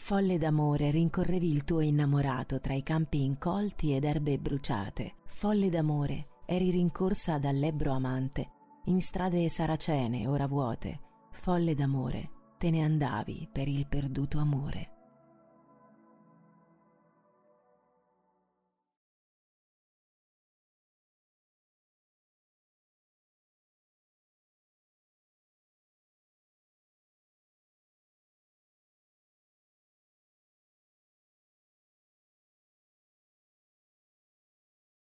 Folle d'amore, rincorrevi il tuo innamorato tra i campi incolti ed erbe bruciate. Folle d'amore, eri rincorsa dall'ebbro amante in strade saracene ora vuote. Folle d'amore, te ne andavi per il perduto amore.